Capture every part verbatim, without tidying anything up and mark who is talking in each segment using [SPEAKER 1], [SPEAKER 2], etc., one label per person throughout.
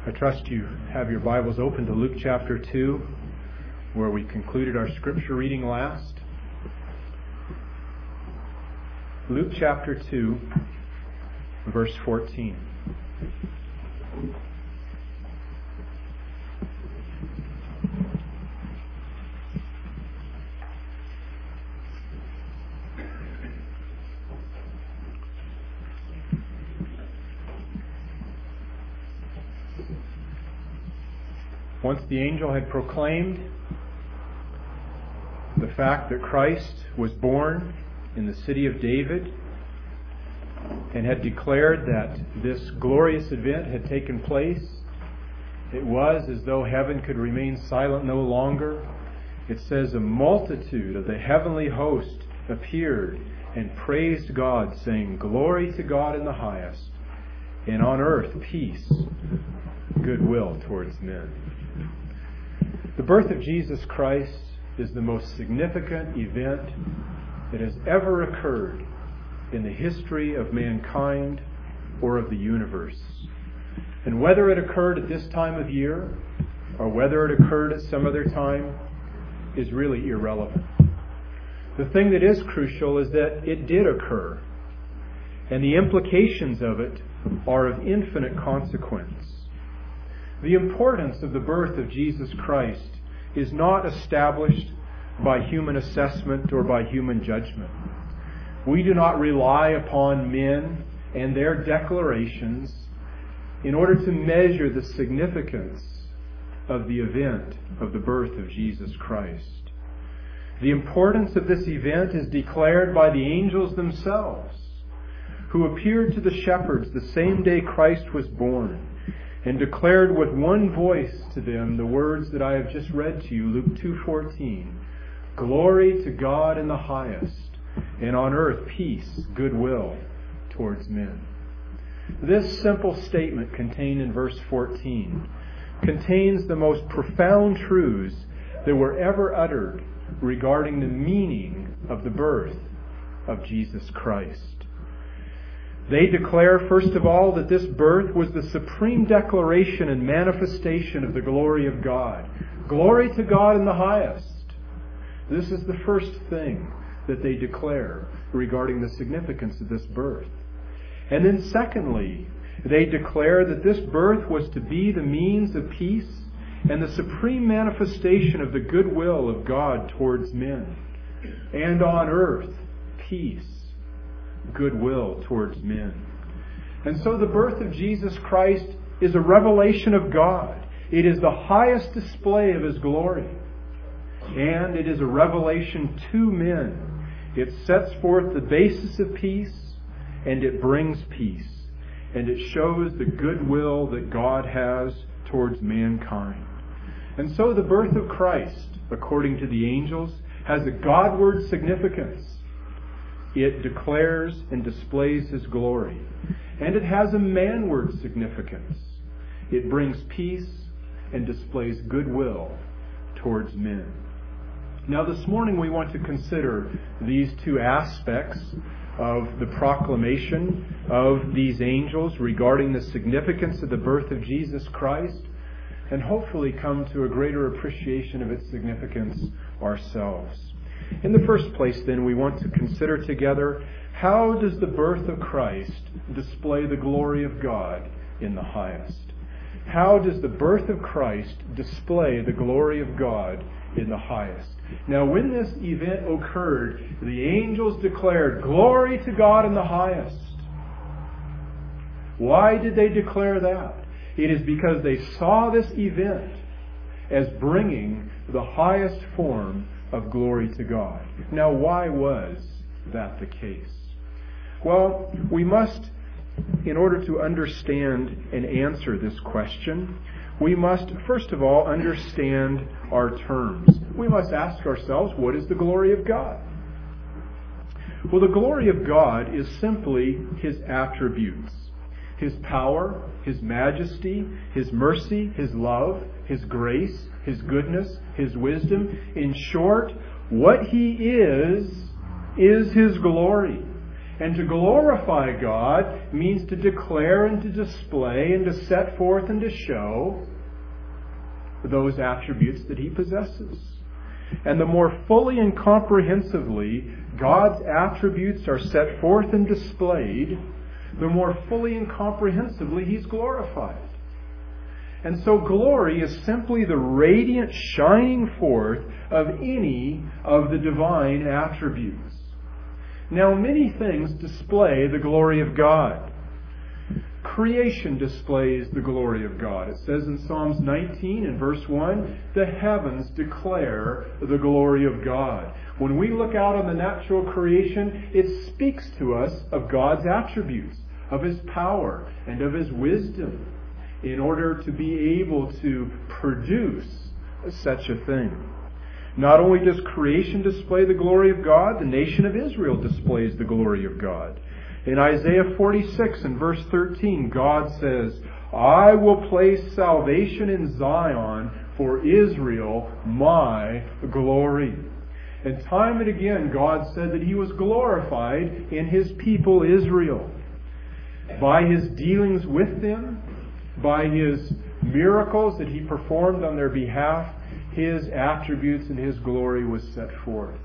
[SPEAKER 1] I trust you have your Bibles open to Luke chapter two, where we concluded our scripture reading last. Luke chapter two, verse fourteen. Once the angel had proclaimed the fact that Christ was born in the city of David and had declared that this glorious event had taken place, it was as though heaven could remain silent no longer. It says, a multitude of the heavenly host appeared and praised God, saying, "Glory to God in the highest, and on earth peace, goodwill towards men." The birth of Jesus Christ is the most significant event that has ever occurred in the history of mankind or of the universe. And whether it occurred at this time of year or whether it occurred at some other time is really irrelevant. The thing that is crucial is that it did occur, and the implications of it are of infinite consequence. The importance of the birth of Jesus Christ is not established by human assessment or by human judgment. We do not rely upon men and their declarations in order to measure the significance of the event of the birth of Jesus Christ. The importance of this event is declared by the angels themselves, who appeared to the shepherds the same day Christ was born, and declared with one voice to them the words that I have just read to you, Luke two fourteen. "Glory to God in the highest, and on earth peace, goodwill towards men." This simple statement contained in verse fourteen contains the most profound truths that were ever uttered regarding the meaning of the birth of Jesus Christ. They declare, first of all, that this birth was the supreme declaration and manifestation of the glory of God. Glory to God in the highest. This is the first thing that they declare regarding the significance of this birth. And then secondly, they declare that this birth was to be the means of peace and the supreme manifestation of the goodwill of God towards men. And on earth, peace, goodwill towards men. And so the birth of Jesus Christ is a revelation of God. It is the highest display of His glory. And it is a revelation to men. It sets forth the basis of peace, and it brings peace. And it shows the goodwill that God has towards mankind. And so the birth of Christ, according to the angels, has a Godward significance. It declares and displays His glory. And it has a manward significance. It brings peace and displays goodwill towards men. Now this morning we want to consider these two aspects of the proclamation of these angels regarding the significance of the birth of Jesus Christ, and hopefully come to a greater appreciation of its significance ourselves. In the first place, then, we want to consider together, how does the birth of Christ display the glory of God in the highest? How does the birth of Christ display the glory of God in the highest? Now, when this event occurred, the angels declared, "Glory to God in the highest." Why did they declare that? It is because they saw this event as bringing the highest form of glory to God. Now, why was that the case? Well, we must, in order to understand and answer this question, we must, first of all, understand our terms. We must ask ourselves, what is the glory of God? Well, the glory of God is simply His attributes. His power, His majesty, His mercy, His love, His grace, His goodness, His wisdom. In short, what He is, is His glory. And to glorify God means to declare and to display and to set forth and to show those attributes that He possesses. And the more fully and comprehensively God's attributes are set forth and displayed, the more fully and comprehensively He's glorified. And so glory is simply the radiant shining forth of any of the divine attributes. Now, many things display the glory of God. Creation displays the glory of God. It says in Psalms nineteen and verse one, the heavens declare the glory of God. When we look out on the natural creation, it speaks to us of God's attributes, of His power, and of His wisdom, in order to be able to produce such a thing. Not only does creation display the glory of God, the nation of Israel displays the glory of God. In Isaiah forty-six and verse thirteen, God says, I will place salvation in Zion for Israel, my glory. And time and again, God said that He was glorified in His people Israel. By His dealings with them, by His miracles that He performed on their behalf, His attributes and His glory was set forth.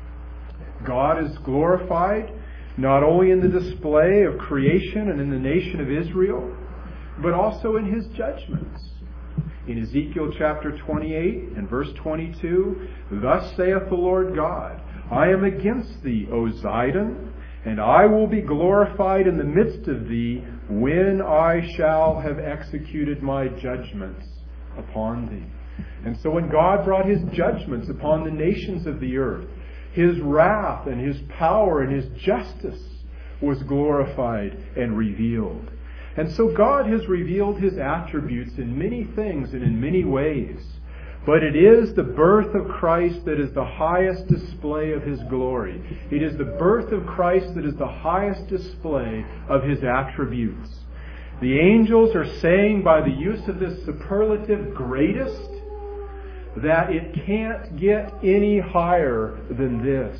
[SPEAKER 1] God is glorified not only in the display of creation and in the nation of Israel, but also in His judgments. In Ezekiel chapter twenty-eight and verse twenty-two, thus saith the Lord God, I am against thee, O Zidon, and I will be glorified in the midst of thee when I shall have executed my judgments upon thee. And so when God brought His judgments upon the nations of the earth, His wrath and His power and His justice was glorified and revealed. And so God has revealed His attributes in many things and in many ways. But it is the birth of Christ that is the highest display of His glory. It is the birth of Christ that is the highest display of His attributes. The angels are saying by the use of this superlative greatest that it can't get any higher than this.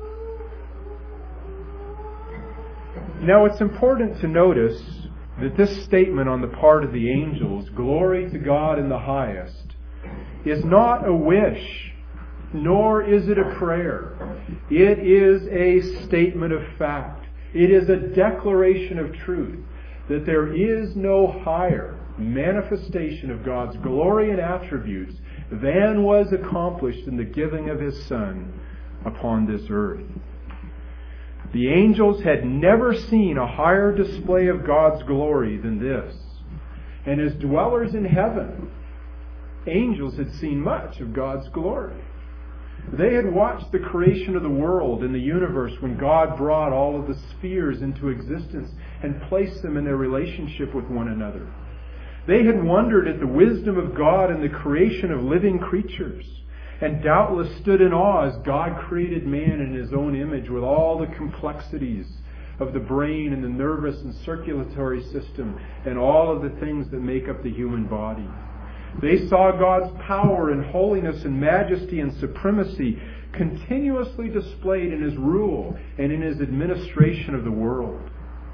[SPEAKER 1] Now it's important to notice that this statement on the part of the angels, glory to God in the highest, is not a wish, nor is it a prayer. It is a statement of fact. It is a declaration of truth that there is no higher manifestation of God's glory and attributes than was accomplished in the giving of His Son upon this earth. The angels had never seen a higher display of God's glory than this. And as dwellers in heaven, angels had seen much of God's glory. They had watched the creation of the world and the universe when God brought all of the spheres into existence and placed them in their relationship with one another. They had wondered at the wisdom of God in the creation of living creatures, and doubtless stood in awe as God created man in His own image with all the complexities of the brain and the nervous and circulatory system and all of the things that make up the human body. They saw God's power and holiness and majesty and supremacy continuously displayed in His rule and in His administration of the world.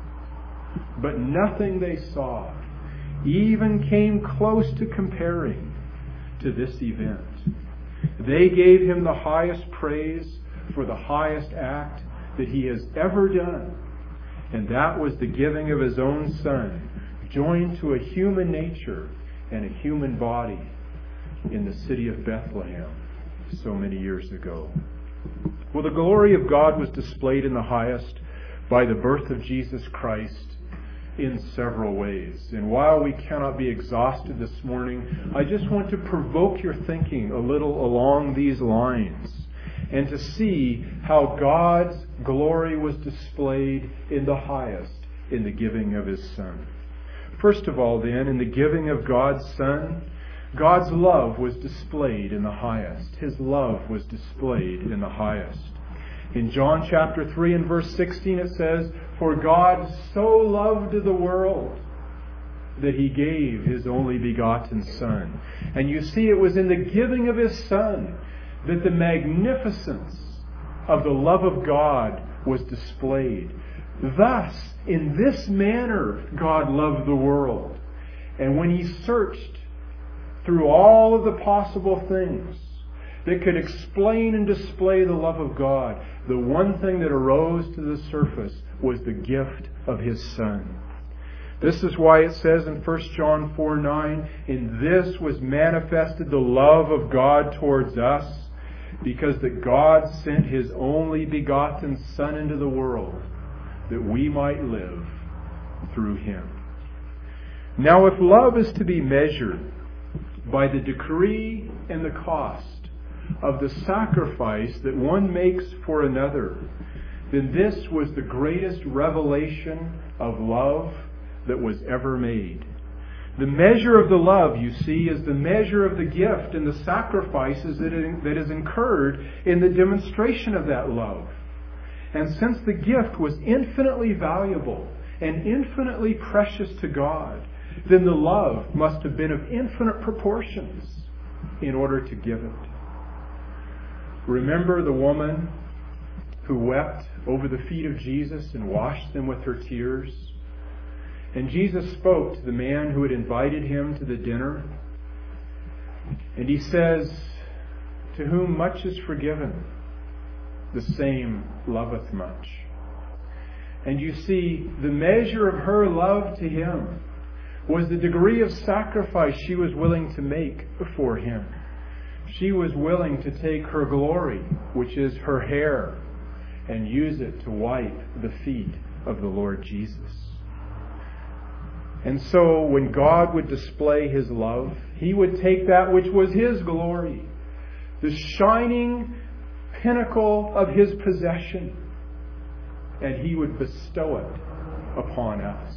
[SPEAKER 1] But nothing they saw even came close to comparing to this event. They gave Him the highest praise for the highest act that He has ever done, and that was the giving of His own Son, joined to a human nature and a human body in the city of Bethlehem so many years ago. Well, the glory of God was displayed in the highest by the birth of Jesus Christ in several ways. And while we cannot be exhausted this morning, I just want to provoke your thinking a little along these lines and to see how God's glory was displayed in the highest in the giving of His Son. First of all, then, in the giving of God's Son, God's love was displayed in the highest. His love was displayed in the highest. In John chapter three and verse sixteen it says, for God so loved the world that He gave His only begotten Son. And you see, it was in the giving of His Son that the magnificence of the love of God was displayed. Thus, in this manner, God loved the world. And when He searched through all of the possible things that could explain and display the love of God, the one thing that arose to the surface was the gift of His Son. This is why it says in First John four nine, "In this was manifested the love of God towards us, because that God sent His only begotten Son into the world, that we might live through Him." Now, if love is to be measured by the degree and the cost of the sacrifice that one makes for another, then this was the greatest revelation of love that was ever made. The measure of the love, you see, is the measure of the gift and the sacrifices that, it, that is incurred in the demonstration of that love. And since the gift was infinitely valuable and infinitely precious to God, then the love must have been of infinite proportions in order to give it. Remember the woman who wept over the feet of Jesus and washed them with her tears? And Jesus spoke to the man who had invited him to the dinner. And He says, "To whom much is forgiven, the same loveth much." And you see, the measure of her love to Him was the degree of sacrifice she was willing to make for Him. She was willing to take her glory, which is her hair, and use it to wipe the feet of the Lord Jesus. And so when God would display His love, He would take that which was His glory, the shining pinnacle of His possession, and He would bestow it upon us.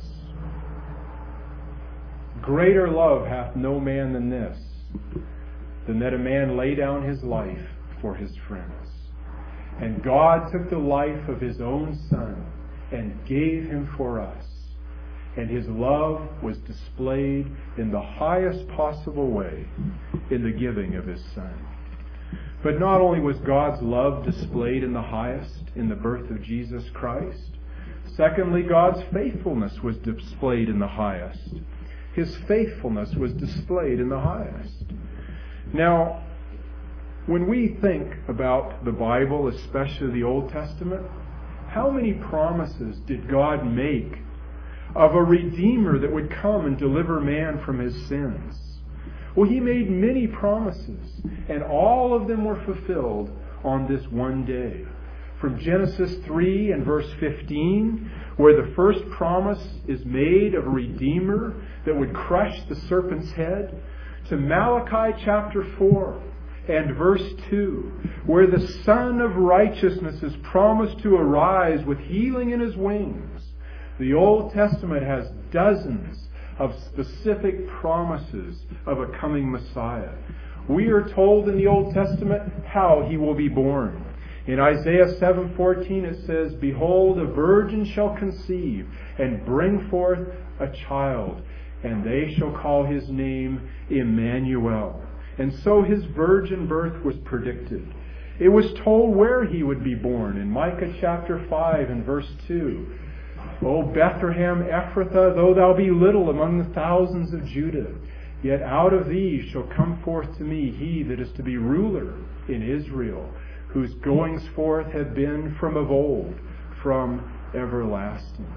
[SPEAKER 1] Greater love hath no man than this, than that a man lay down his life for his friends. And God took the life of His own Son and gave Him for us. And His love was displayed in the highest possible way in the giving of His Son. But not only was God's love displayed in the highest in the birth of Jesus Christ, secondly, God's faithfulness was displayed in the highest. His faithfulness was displayed in the highest. Now, when we think about the Bible, especially the Old Testament, how many promises did God make of a Redeemer that would come and deliver man from his sins? Well, He made many promises, and all of them were fulfilled on this one day. From Genesis three and verse fifteen, where the first promise is made of a Redeemer that would crush the serpent's head, to Malachi chapter four and verse two, where the Son of Righteousness is promised to arise with healing in His wings. The Old Testament has dozens of specific promises of a coming Messiah. We are told in the Old Testament how He will be born. In Isaiah seven fourteen it says, "Behold, a virgin shall conceive and bring forth a child, and they shall call His name Emmanuel." And so His virgin birth was predicted. It was told where He would be born in Micah chapter five and verse two. "O Bethlehem Ephrathah, though thou be little among the thousands of Judah, yet out of thee shall come forth to me He that is to be ruler in Israel, whose goings forth have been from of old, from everlasting."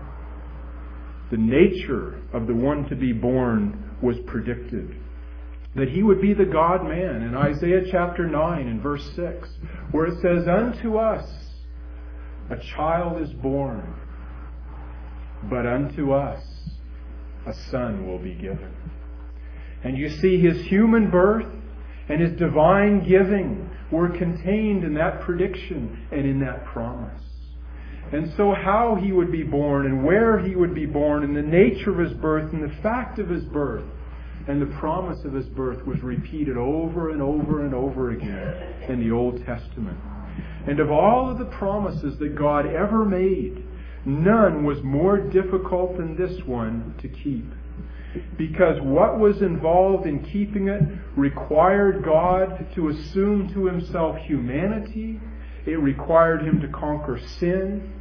[SPEAKER 1] The nature of the one to be born was predicted. That He would be the God-man in Isaiah chapter nine and verse six, where it says, "Unto us a child is born, but unto us a son will be given." And you see, His human birth and His divine giving were contained in that prediction and in that promise. And so how He would be born and where He would be born and the nature of His birth and the fact of His birth and the promise of His birth was repeated over and over and over again in the Old Testament. And of all of the promises that God ever made, none was more difficult than this one to keep. Because what was involved in keeping it required God to assume to Himself humanity. It required Him to conquer sin.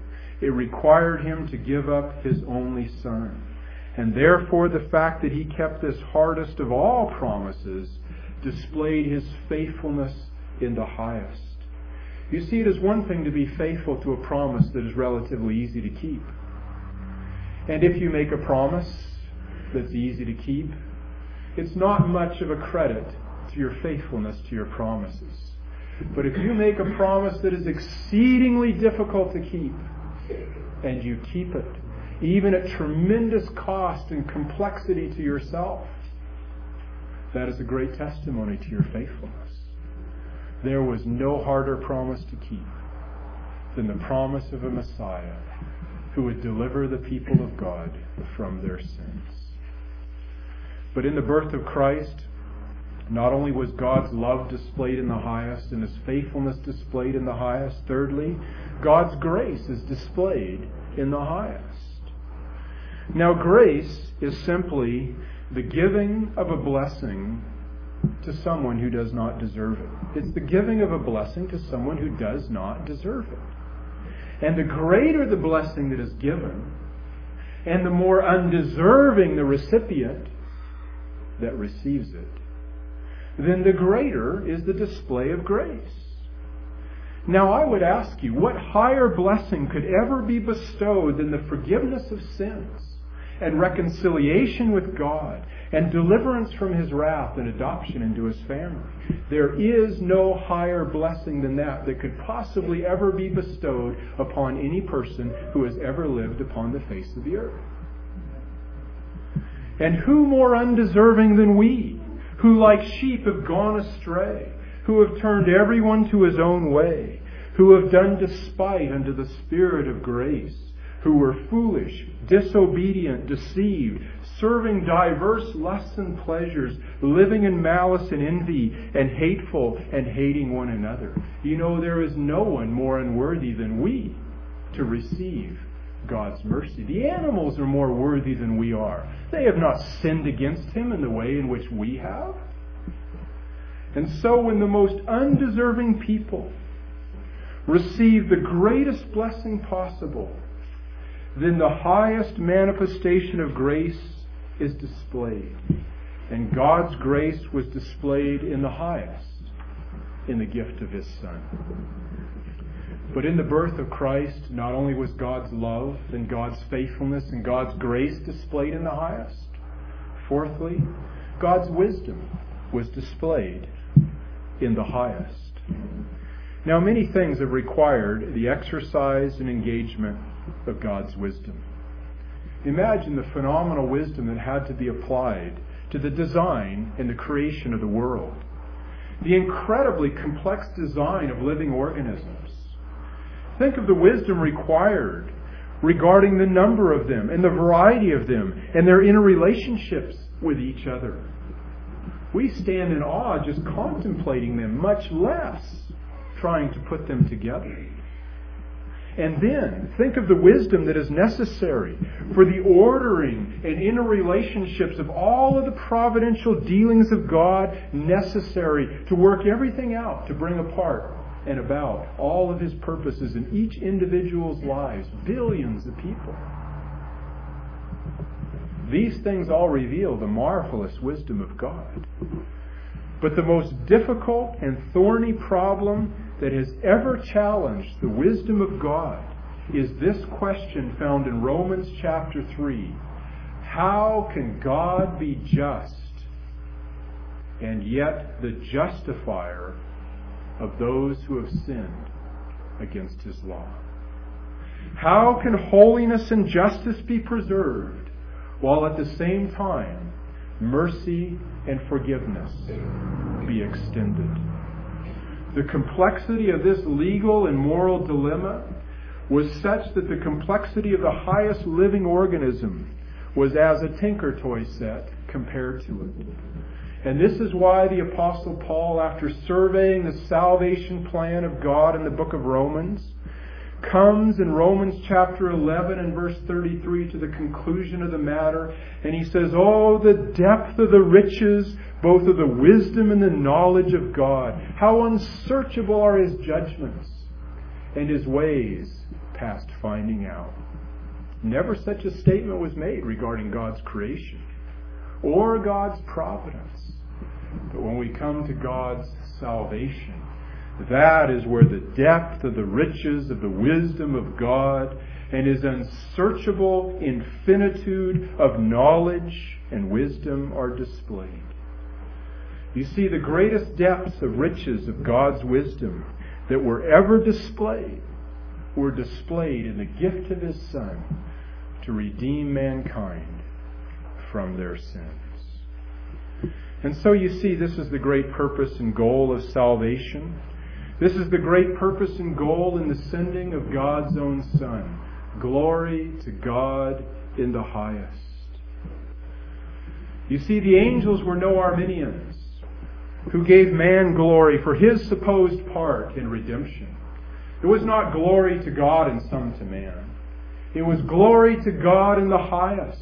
[SPEAKER 1] It required him to give up his only Son. And therefore the fact that he kept this hardest of all promises displayed his faithfulness in the highest. You see, it is one thing to be faithful to a promise that is relatively easy to keep. And if you make a promise that's easy to keep, it's not much of a credit to your faithfulness to your promises. But if you make a promise that is exceedingly difficult to keep, and you keep it, even at tremendous cost and complexity to yourself, that is a great testimony to your faithfulness. There was no harder promise to keep than the promise of a Messiah who would deliver the people of God from their sins. But in the birth of Christ, not only was God's love displayed in the highest and his faithfulness displayed in the highest, thirdly, God's grace is displayed in the highest. Now, grace is simply the giving of a blessing to someone who does not deserve it. It's the giving of a blessing to someone who does not deserve it. And the greater the blessing that is given, and the more undeserving the recipient that receives it, then the greater is the display of grace. Now I would ask you, what higher blessing could ever be bestowed than the forgiveness of sins and reconciliation with God and deliverance from his wrath and adoption into his family? There is no higher blessing than that that could possibly ever be bestowed upon any person who has ever lived upon the face of the earth. And who more undeserving than we, who like sheep have gone astray, who have turned everyone to his own way, who have done despite unto the Spirit of grace, who were foolish, disobedient, deceived, serving diverse lusts and pleasures, living in malice and envy, and hateful and hating one another. You know, there is no one more unworthy than we to receive God's mercy. The animals are more worthy than we are. They have not sinned against him in the way in which we have. And so when the most undeserving people receive the greatest blessing possible, then the highest manifestation of grace is displayed. And God's grace was displayed in the highest, in the gift of his Son. But in the birth of Christ, not only was God's love and God's faithfulness and God's grace displayed in the highest, fourthly, God's wisdom was displayed in the highest. Now, many things have required the exercise and engagement of God's wisdom. Imagine the phenomenal wisdom that had to be applied to the design and the creation of the world. The incredibly complex design of living organisms. Think of the wisdom required regarding the number of them and the variety of them and their interrelationships with each other. We stand in awe just contemplating them, much less trying to put them together. And then think of the wisdom that is necessary for the ordering and interrelationships of all of the providential dealings of God necessary to work everything out to bring apart and about all of his purposes in each individual's lives, billions of people. These things all reveal the marvelous wisdom of God. But the most difficult and thorny problem that has ever challenged the wisdom of God is this question found in Romans chapter three. How can God be just and yet the justifier of those who have sinned against his law? How can holiness and justice be preserved while at the same time mercy and forgiveness be extended? The complexity of this legal and moral dilemma was such that the complexity of the highest living organism was as a tinker toy set compared to it. And this is why the Apostle Paul, after surveying the salvation plan of God in the book of Romans, comes in Romans chapter eleven and verse thirty-three to the conclusion of the matter, and he says, "Oh, the depth of the riches, both of the wisdom and the knowledge of God. How unsearchable are his judgments, and his ways past finding out. Never such a statement was made regarding God's creation or God's providence. But when we come to God's salvation, that is where the depth of the riches of the wisdom of God and His unsearchable infinitude of knowledge and wisdom are displayed. You see, the greatest depths of riches of God's wisdom that were ever displayed were displayed in the gift of His Son to redeem mankind from their sins. And so you see, this is the great purpose and goal of salvation. This is the great purpose and goal in the sending of God's own Son. Glory to God in the highest. You see, the angels were no Arminians who gave man glory for his supposed part in redemption. It was not glory to God and some to man. It was glory to God in the highest.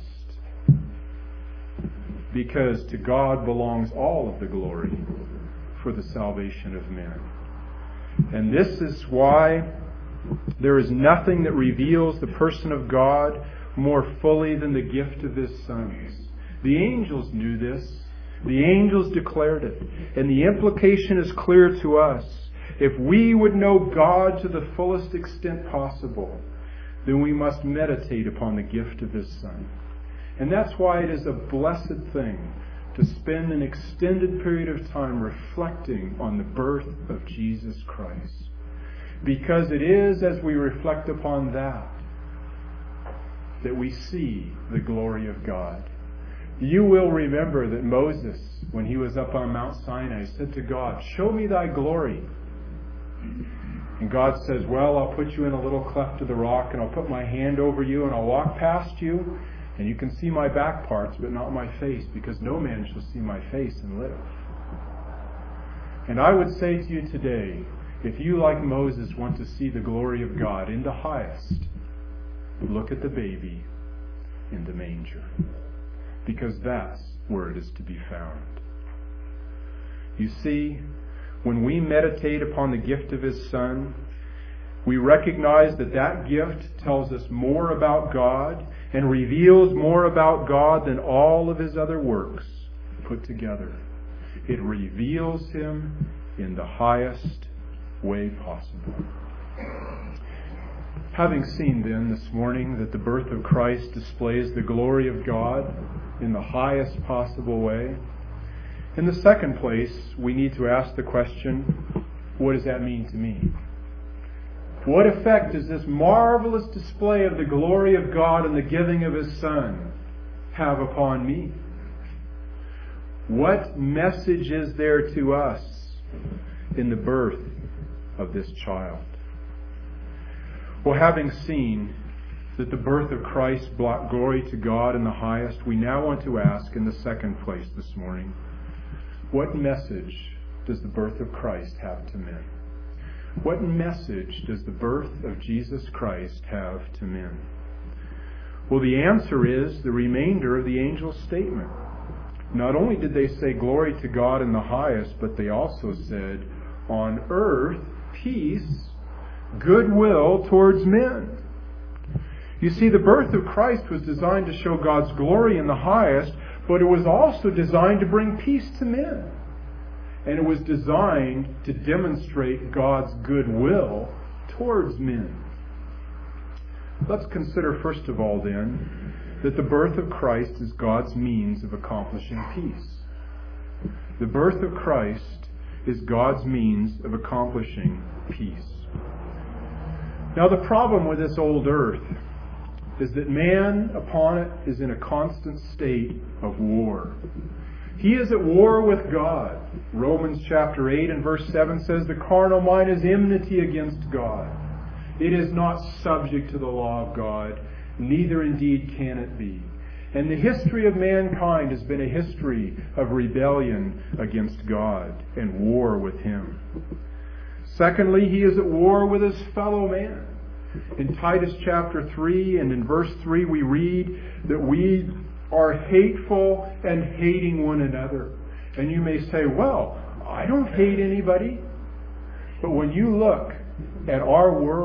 [SPEAKER 1] Because to God belongs all of the glory for the salvation of men. And this is why there is nothing that reveals the person of God more fully than the gift of His sons. The angels knew this. The angels declared it. And the implication is clear to us. If we would know God to the fullest extent possible, then we must meditate upon the gift of His Son. And that's why it is a blessed thing to spend an extended period of time reflecting on the birth of Jesus Christ. Because it is as we reflect upon that that we see the glory of God. You will remember that Moses, when he was up on Mount Sinai, said to God, "Show me thy glory." And God says, "Well, I'll put you in a little cleft of the rock, and I'll put my hand over you, and I'll walk past you, and you can see my back parts, but not my face, because no man shall see my face and live." And I would say to you today, if you, like Moses, want to see the glory of God in the highest, look at the baby in the manger. Because that's where it is to be found. You see, when we meditate upon the gift of His Son, we recognize that that gift tells us more about God and reveals more about God than all of His other works put together. It reveals Him in the highest way possible. Having seen then this morning that the birth of Christ displays the glory of God in the highest possible way, in the second place, we need to ask the question, what does that mean to me? What effect does this marvelous display of the glory of God and the giving of His Son have upon me? What message is there to us in the birth of this child? Well, having seen that the birth of Christ brought glory to God in the highest, we now want to ask in the second place this morning, what message does the birth of Christ have to men? What message does the birth of Jesus Christ have to men? Well, the answer is the remainder of the angel's statement. Not only did they say glory to God in the highest, but they also said, on earth, peace, goodwill towards men. You see, the birth of Christ was designed to show God's glory in the highest, but it was also designed to bring peace to men. And it was designed to demonstrate God's goodwill towards men. Let's consider first of all then that the birth of Christ is God's means of accomplishing peace. The birth of Christ is God's means of accomplishing peace. Now the problem with this old earth is that man upon it is in a constant state of war. He is at war with God. Romans chapter eight and verse seven says, the carnal mind is enmity against God. It is not subject to the law of God, neither indeed can it be. And the history of mankind has been a history of rebellion against God and war with Him. Secondly, he is at war with his fellow man. In Titus chapter three and in verse three we read that we are hateful and hating one another. And you may say, well, I don't hate anybody. But when you look at our world,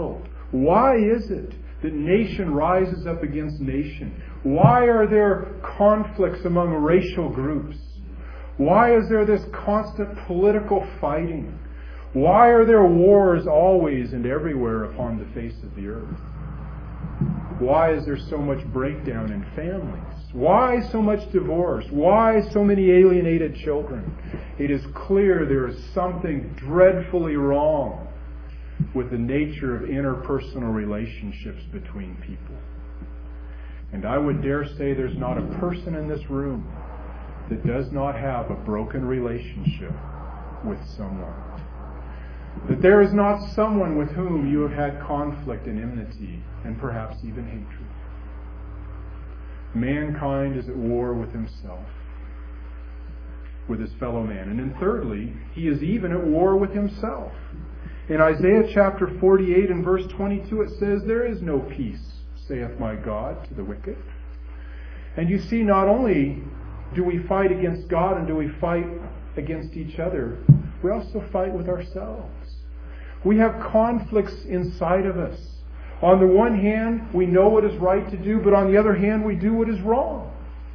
[SPEAKER 1] Why is it that nation rises up against nation? Why are there conflicts among racial groups? Why is there this constant political fighting? Why are there wars always and everywhere upon the face of the earth? Why is there so much breakdown in families? Why so much divorce? Why so many alienated children? It is clear there is something dreadfully wrong with the nature of interpersonal relationships between people. And I would dare say there's not a person in this room that does not have a broken relationship with someone. That there is not someone with whom you have had conflict and enmity and perhaps even hatred. Mankind is at war with himself, with his fellow man. And then thirdly, he is even at war with himself. In Isaiah chapter forty-eight and verse twenty-two it says, "There is no peace, saith my God, to the wicked." And you see, not only do we fight against God and do we fight against each other, we also fight with ourselves. We have conflicts inside of us. On the one hand, we know what is right to do, but on the other hand, we do what is wrong.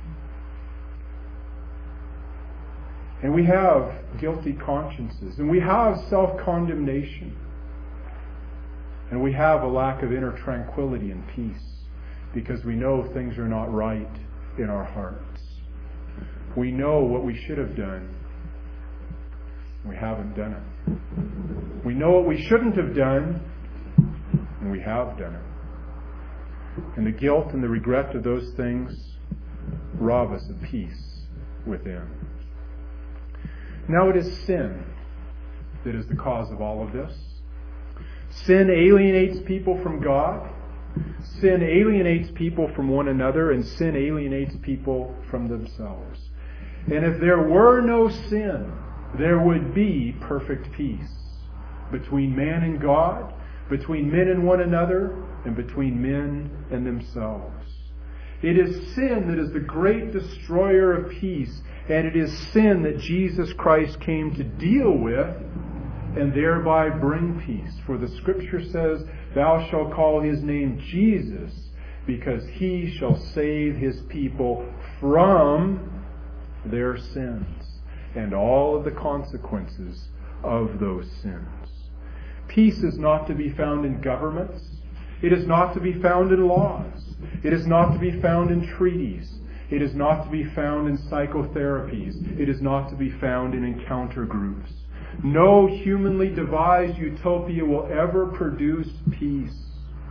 [SPEAKER 1] And we have guilty consciences, and we have self-condemnation, and we have a lack of inner tranquility and peace because we know things are not right in our hearts. We know what we should have done. We haven't done it. We know what we shouldn't have done, and we have done it. And the guilt and the regret of those things rob us of peace within. Now it is sin that is the cause of all of this. Sin alienates people from God. Sin alienates people from one another, and sin alienates people from themselves. And if there were no sin, there would be perfect peace between man and God, between men and one another, and between men and themselves. It is sin that is the great destroyer of peace, and it is sin that Jesus Christ came to deal with and thereby bring peace. For the Scripture says, "Thou shalt call his name Jesus, because he shall save his people from their sins and all of the consequences of those sins." Peace is not to be found in governments. It is not to be found in laws. It is not to be found in treaties. It is not to be found in psychotherapies. It is not to be found in encounter groups. No humanly devised utopia will ever produce peace.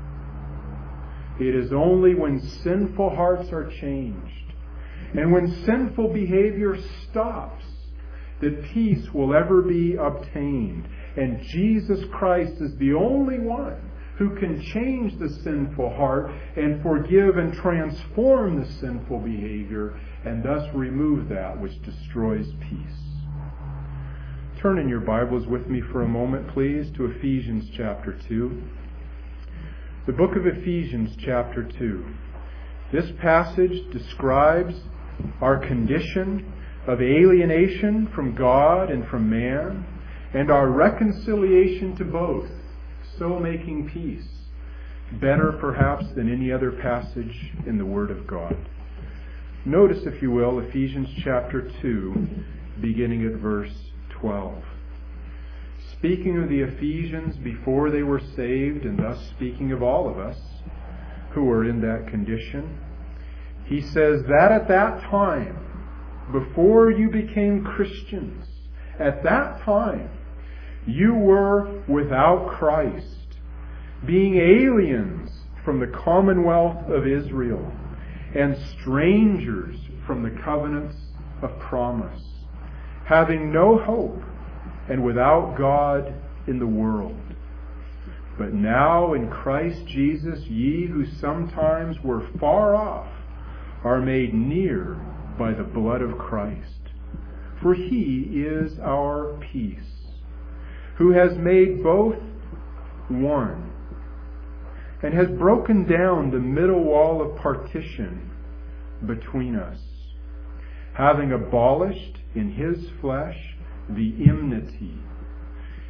[SPEAKER 1] It is only when sinful hearts are changed and when sinful behavior stops that peace will ever be obtained. And Jesus Christ is the only one who can change the sinful heart and forgive and transform the sinful behavior and thus remove that which destroys peace. Turn in your Bibles with me for a moment, please, to Ephesians chapter two. The book of Ephesians chapter two. This passage describes our condition of alienation from God and from man, and our reconciliation to both, so making peace, better perhaps than any other passage in the Word of God. Notice, if you will, Ephesians chapter two, beginning at verse twelve. Speaking of the Ephesians before they were saved, and thus speaking of all of us who are in that condition, he says that at that time, before you became Christians, at that time, you were without Christ, being aliens from the commonwealth of Israel, and strangers from the covenants of promise, having no hope and without God in the world. But now in Christ Jesus, ye who sometimes were far off are made near by the blood of Christ. For he is our peace, who has made both one, and has broken down the middle wall of partition between us, having abolished in his flesh the enmity,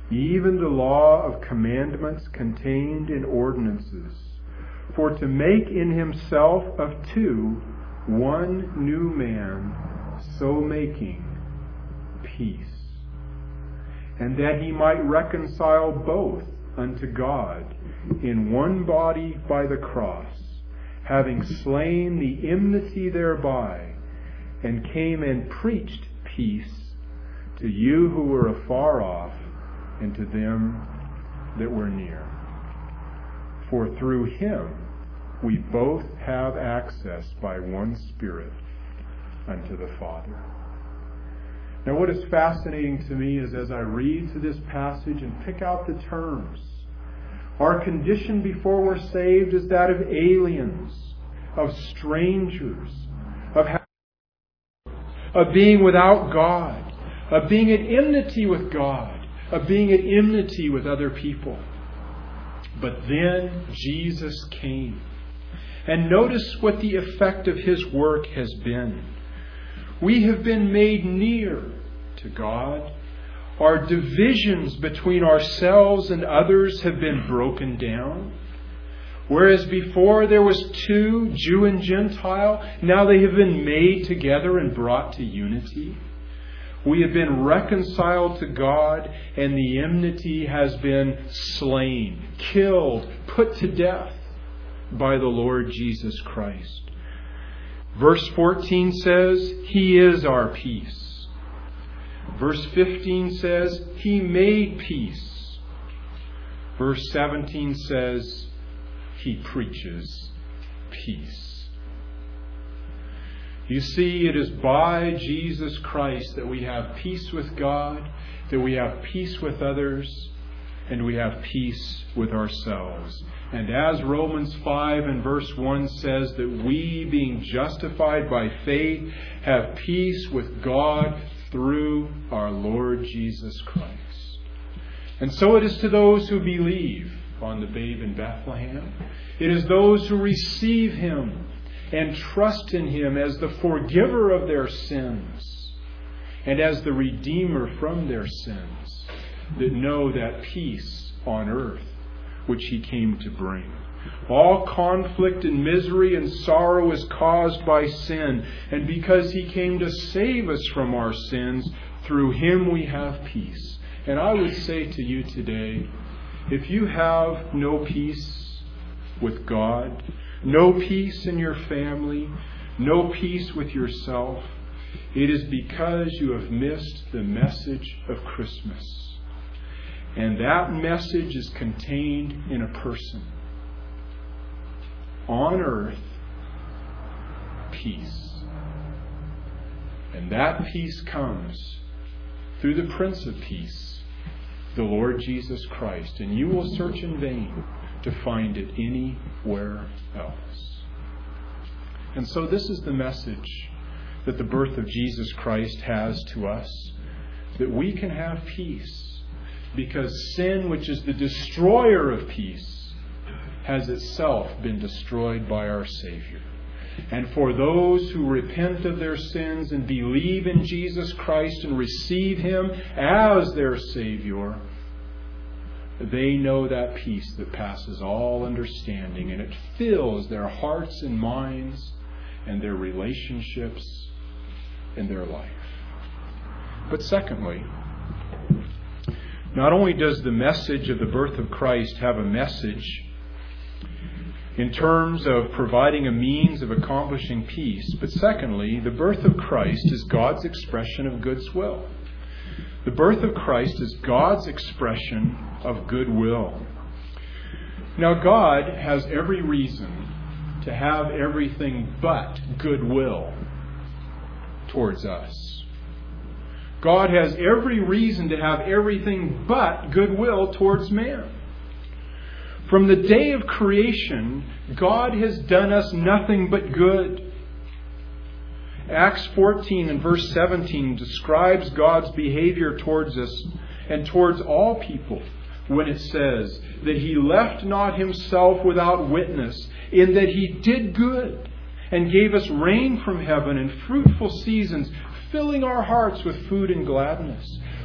[SPEAKER 1] even the law of commandments contained in ordinances, for to make in himself of two one new man, so making peace, and that he might reconcile both unto God in one body by the cross, having slain the enmity thereby, and came and preached peace to you who were afar off, and to them that were near. For through him we both have access by one Spirit unto the Father. Now, what is fascinating to me is as I read through this passage and pick out the terms, our condition before we're saved is that of aliens, of strangers, of, of being without God, of being at enmity with God, of being at enmity with other people. But then Jesus came. And notice what the effect of his work has been. We have been made near to God. Our divisions between ourselves and others have been broken down. Whereas before there was two, Jew and Gentile, now they have been made together and brought to unity. We have been reconciled to God, and the enmity has been slain, killed, put to death by the Lord Jesus Christ. Verse fourteen says, He is our peace. Verse fifteen says, He made peace. Verse seventeen says, He preaches peace. You see, it is by Jesus Christ that we have peace with God, that we have peace with others, and we have peace with ourselves. And as Romans five and verse one says, that we, being justified by faith, have peace with God through our Lord Jesus Christ. And so it is to those who believe on the babe in Bethlehem. It is those who receive Him and trust in Him as the forgiver of their sins and as the redeemer from their sins that know that peace on earth which He came to bring. All conflict and misery and sorrow is caused by sin, and because He came to save us from our sins, through Him we have peace. And I would say to you today, if you have no peace with God, no peace in your family, no peace with yourself, it is because you have missed the message of Christmas. And that message is contained in a person. On earth, peace. And that peace comes through the Prince of Peace, the Lord Jesus Christ. And you will search in vain to find it anywhere else. And so this is the message that the birth of Jesus Christ has to us, that we can have peace because sin, which is the destroyer of peace, has itself been destroyed by our Savior. And for those who repent of their sins and believe in Jesus Christ and receive Him as their Savior, they know that peace that passes all understanding, and it fills their hearts and minds and their relationships and their life. But secondly, not only does the message of the birth of Christ have a message in terms of providing a means of accomplishing peace, but secondly, the birth of Christ is God's expression of God's will. The birth of Christ is God's expression of goodwill. Now, God has every reason to have everything but goodwill towards us. God has every reason to have everything but goodwill towards man. From the day of creation, God has done us nothing but good. Acts fourteen and verse seventeen describes God's behavior towards us and towards all people when it says that He left not Himself without witness, in that He did good and gave us rain from heaven and fruitful seasons, filling our hearts with food and gladness.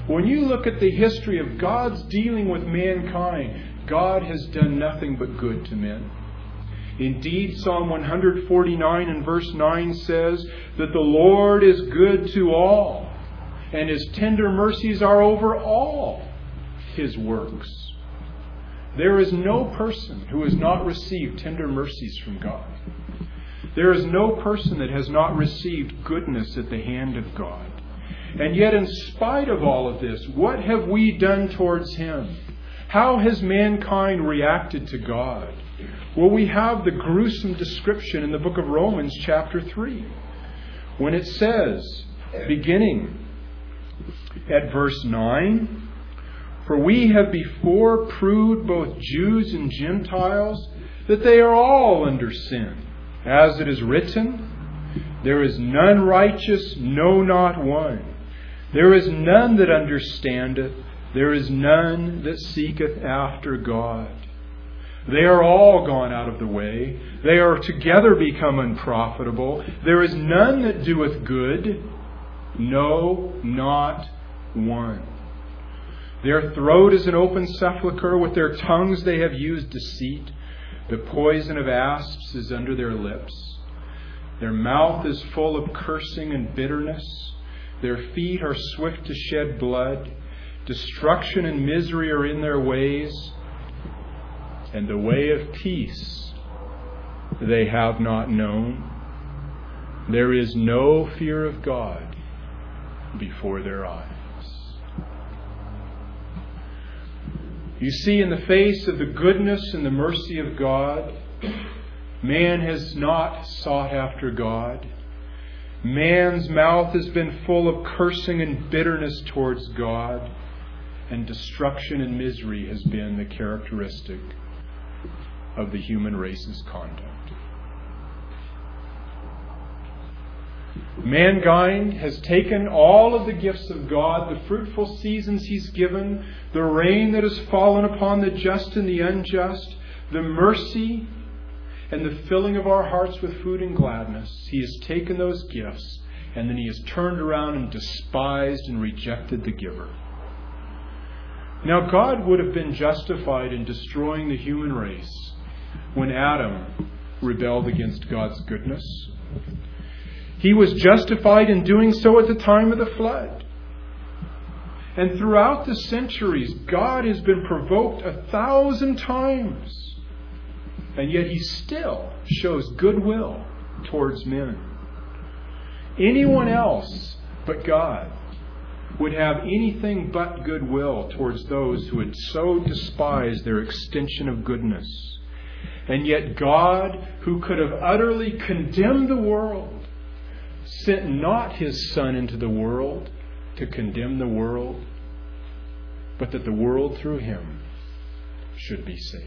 [SPEAKER 1] When you look at the history of God's dealing with mankind, God has done nothing but good to men. Indeed, Psalm one forty-nine and verse nine says that the Lord is good to all, and His tender mercies are over all His works. There is no person who has not received tender mercies from God. There is no person that has not received goodness at the hand of God. And yet, in spite of all of this, what have we done towards Him? How has mankind reacted to God? Well, we have the gruesome description in the book of Romans chapter three, when it says, beginning at verse nine, "For we have before proved both Jews and Gentiles that they are all under sin. As it is written, there is none righteous, no, not one. There is none that understandeth, there is none that seeketh after God. They are all gone out of the way. They are together become unprofitable. There is none that doeth good, no, not one. Their throat is an open sepulchre. With their tongues they have used deceit. The poison of asps is under their lips. Their mouth is full of cursing and bitterness. Their feet are swift to shed blood. Destruction and misery are in their ways. And the way of peace they have not known. There is no fear of God before their eyes." You see, in the face of the goodness and the mercy of God, man has not sought after God. Man's mouth has been full of cursing and bitterness towards God, and destruction and misery has been the characteristic of the human race's conduct. Mankind has taken all of the gifts of God, the fruitful seasons He's given, the rain that has fallen upon the just and the unjust, the mercy and the filling of our hearts with food and gladness. He has taken those gifts, and then He has turned around and despised and rejected the giver. Now, God would have been justified in destroying the human race when Adam rebelled against God's goodness. He was justified in doing so at the time of the flood. And throughout the centuries, God has been provoked a thousand times. And yet He still shows goodwill towards men. Anyone else but God would have anything but goodwill towards those who had so despised their extension of goodness. And yet God, who could have utterly condemned the world, sent not His Son into the world to condemn the world, but that the world through Him should be saved.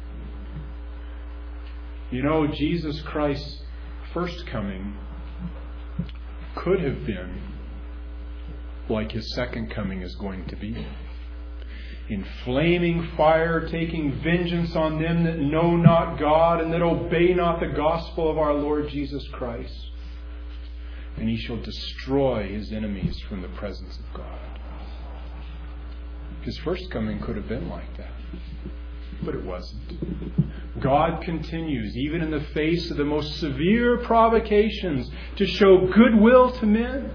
[SPEAKER 1] You know, Jesus Christ's first coming could have been like His second coming is going to be. In flaming fire, taking vengeance on them that know not God and that obey not the gospel of our Lord Jesus Christ. And He shall destroy His enemies from the presence of God. His first coming could have been like that, but it wasn't. God continues, even in the face of the most severe provocations, to show goodwill to men.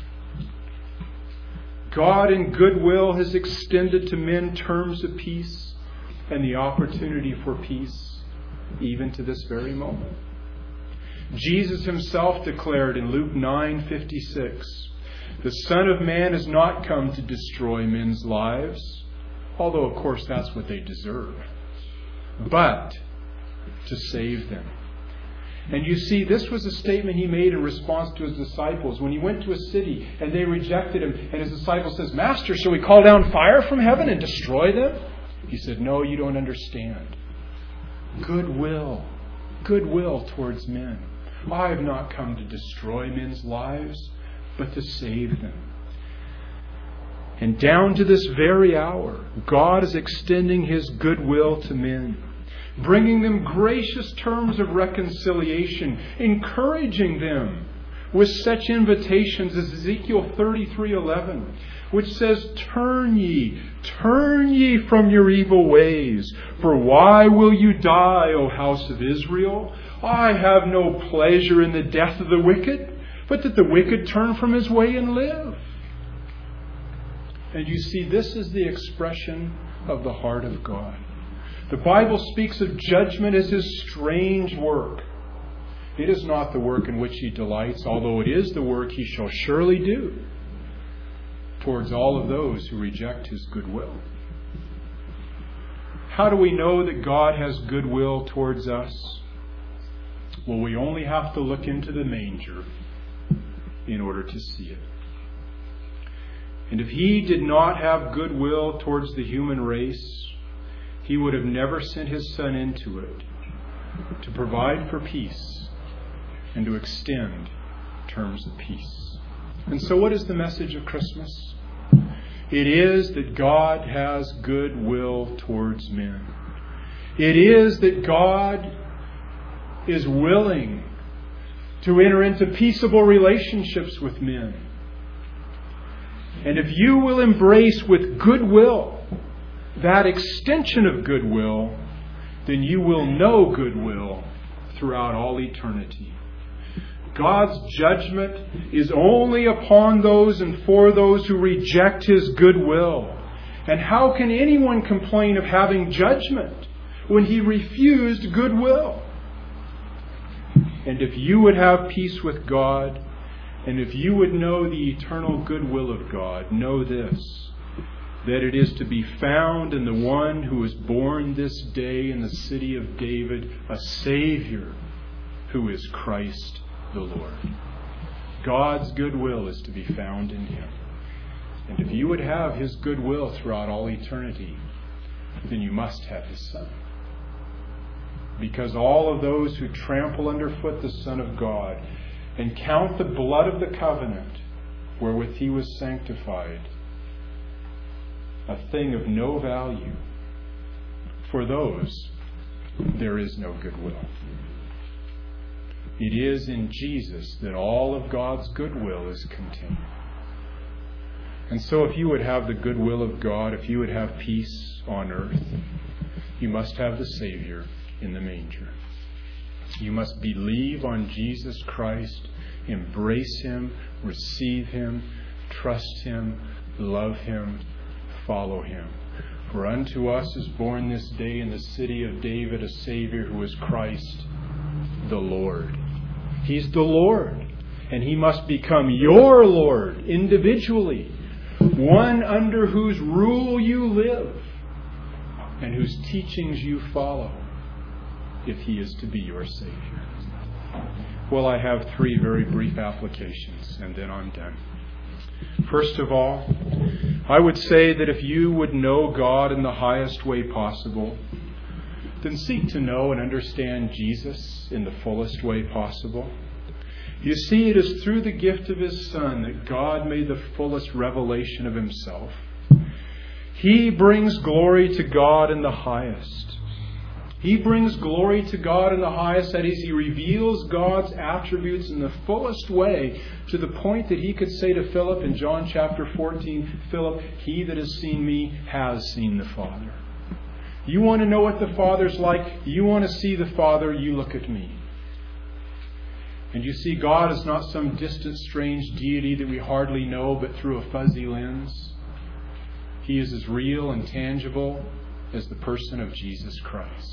[SPEAKER 1] God in goodwill has extended to men terms of peace and the opportunity for peace, even to this very moment. Jesus Himself declared in Luke nine fifty-six, "The Son of Man has not come to destroy men's lives," although of course that's what they deserve, "but to save them." And you see, this was a statement He made in response to His disciples when He went to a city and they rejected Him. And His disciple says, "Master, shall we call down fire from heaven and destroy them?" He said, "No, you don't understand. Goodwill, goodwill towards men. I have not come to destroy men's lives, but to save them." And down to this very hour, God is extending His goodwill to men, bringing them gracious terms of reconciliation, encouraging them with such invitations as Ezekiel thirty-three eleven. which says, "Turn ye, turn ye from your evil ways. For why will you die, O house of Israel? I have no pleasure in the death of the wicked, but that the wicked turn from his way and live." And you see, this is the expression of the heart of God. The Bible speaks of judgment as His strange work. It is not the work in which He delights, although it is the work He shall surely do towards all of those who reject His goodwill. How do we know that God has goodwill towards us? Well, we only have to look into the manger in order to see it. And if He did not have goodwill towards the human race, He would have never sent His Son into it to provide for peace and to extend terms of peace. And so what is the message of Christmas? It is that God has goodwill towards men. It is that God is willing to enter into peaceable relationships with men. And if you will embrace with goodwill that extension of goodwill, then you will know goodwill throughout all eternity. God's judgment is only upon those and for those who reject His goodwill. And how can anyone complain of having judgment when He refused goodwill? And if you would have peace with God, and if you would know the eternal goodwill of God, know this, that it is to be found in the one who was born this day in the city of David, a Savior who is Christ the Lord. God's goodwill is to be found in Him. And if you would have His goodwill throughout all eternity, then you must have His Son. Because all of those who trample underfoot the Son of God and count the blood of the covenant wherewith He was sanctified a thing of no value, for those there is no goodwill. It is in Jesus that all of God's goodwill is contained. And so if you would have the goodwill of God, if you would have peace on earth, you must have the Savior in the manger. You must believe on Jesus Christ, embrace Him, receive Him, trust Him, love Him, follow Him. For unto us is born this day in the city of David a Savior who is Christ the Lord. He's the Lord, and He must become your Lord individually, one under whose rule you live and whose teachings you follow, if He is to be your Savior. Well, I have three very brief applications, and then I'm done. First of all, I would say that if you would know God in the highest way possible, then seek to know and understand Jesus in the fullest way possible. You see, it is through the gift of His Son that God made the fullest revelation of Himself. He brings glory to God in the highest. He brings glory to God in the highest, that is, He reveals God's attributes in the fullest way, to the point that He could say to Philip in John chapter fourteen, "Philip, he that has seen me has seen the Father." You want to know what the Father's like? You want to see the Father? You look at me. And you see, God is not some distant, strange deity that we hardly know but through a fuzzy lens. He is as real and tangible as the person of Jesus Christ.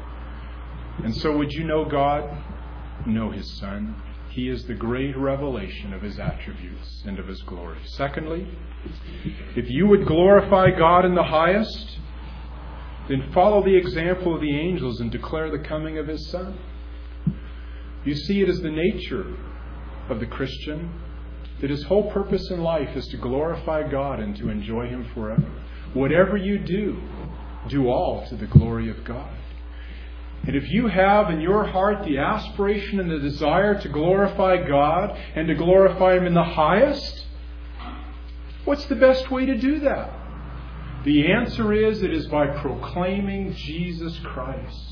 [SPEAKER 1] And so would you know God? Know His Son. He is the great revelation of His attributes and of His glory. Secondly, if you would glorify God in the highest, then follow the example of the angels and declare the coming of His Son. You see, it is the nature of the Christian that his whole purpose in life is to glorify God and to enjoy Him forever. Whatever you do, do all to the glory of God. And if you have in your heart the aspiration and the desire to glorify God and to glorify Him in the highest, what's the best way to do that? The answer is, it is by proclaiming Jesus Christ.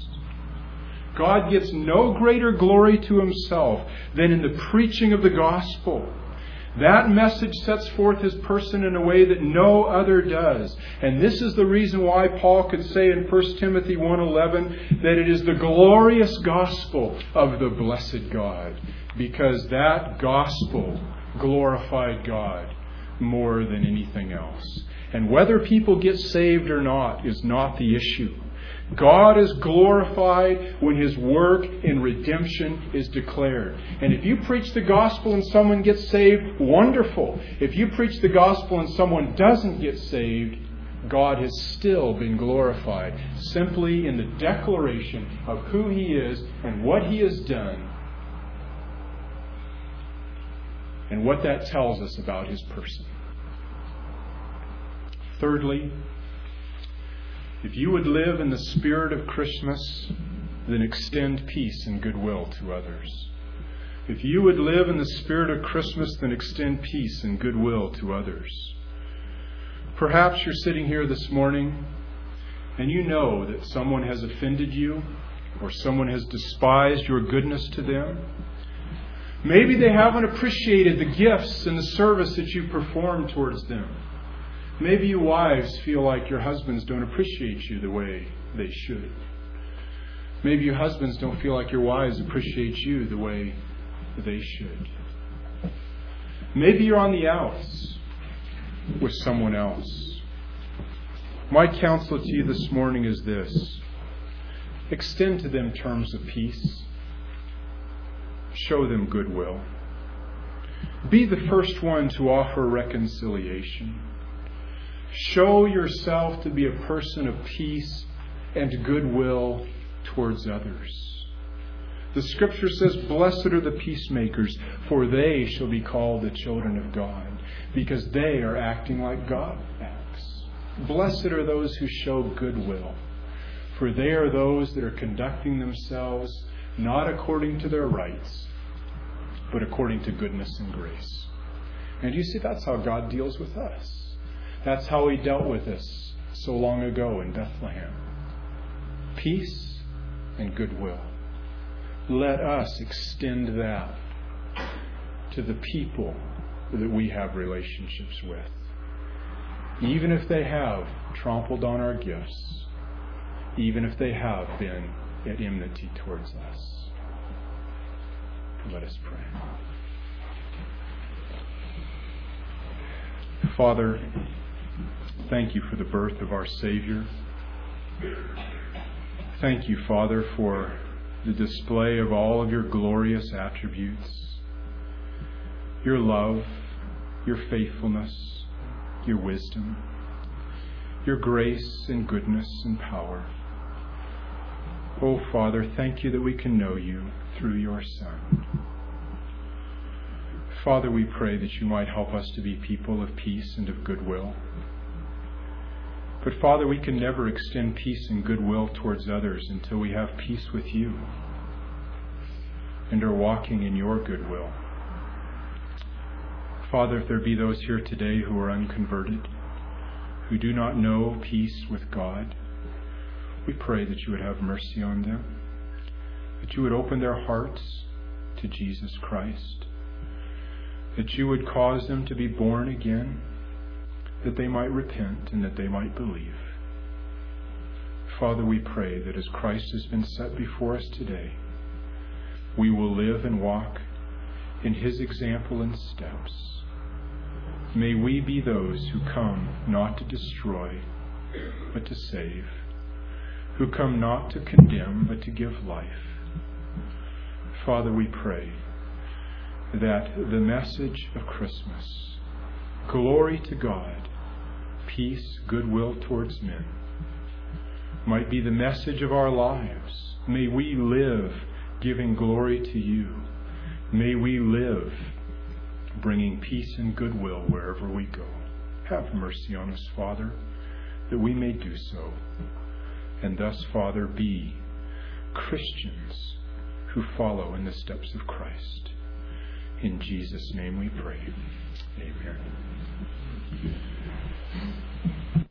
[SPEAKER 1] God gets no greater glory to Himself than in the preaching of the gospel. That message sets forth His person in a way that no other does. And this is the reason why Paul could say in First Timothy one eleven that it is the glorious gospel of the blessed God. Because that gospel glorified God more than anything else. And whether people get saved or not is not the issue. God is glorified when His work in redemption is declared. And if you preach the gospel and someone gets saved, wonderful. If you preach the gospel and someone doesn't get saved, God has still been glorified simply in the declaration of who He is and what He has done and what that tells us about His person. Thirdly, if you would live in the spirit of Christmas, then extend peace and goodwill to others. If you would live in the spirit of Christmas, then extend peace and goodwill to others. Perhaps you're sitting here this morning and you know that someone has offended you or someone has despised your goodness to them. Maybe they haven't appreciated the gifts and the service that you perform towards them. Maybe you wives feel like your husbands don't appreciate you the way they should. Maybe your husbands don't feel like your wives appreciate you the way they should. Maybe you're on the outs with someone else. My counsel to you this morning is this. Extend to them terms of peace. Show them goodwill. Be the first one to offer reconciliation. Show yourself to be a person of peace and goodwill towards others. The Scripture says, "Blessed are the peacemakers, for they shall be called the children of God," because they are acting like God acts. Blessed are those who show goodwill, for they are those that are conducting themselves not according to their rights, but according to goodness and grace. And you see, that's how God deals with us. That's how He dealt with us so long ago in Bethlehem. Peace and goodwill. Let us extend that to the people that we have relationships with. Even if they have trampled on our gifts, even if they have been at enmity towards us. Let us pray. Father, thank You for the birth of our Savior. Thank You, Father, for the display of all of Your glorious attributes. Your love, Your faithfulness, Your wisdom, Your grace and goodness and power. Oh, Father, thank You that we can know You through Your Son. Father, we pray that You might help us to be people of peace and of goodwill. But Father, we can never extend peace and goodwill towards others until we have peace with You and are walking in Your goodwill. Father, if there be those here today who are unconverted, who do not know peace with God, we pray that You would have mercy on them, that You would open their hearts to Jesus Christ, that You would cause them to be born again, that they might repent and that they might believe. Father, we pray that as Christ has been set before us today, we will live and walk in His example and steps. May we be those who come not to destroy, but to save, who come not to condemn, but to give life. Father, we pray that the message of Christmas, glory to God, peace, goodwill towards men, might be the message of our lives. May we live giving glory to You. May we live bringing peace and goodwill wherever we go. Have mercy on us, Father, that we may do so, and thus, Father, be Christians who follow in the steps of Christ. In Jesus' name we pray. Amen.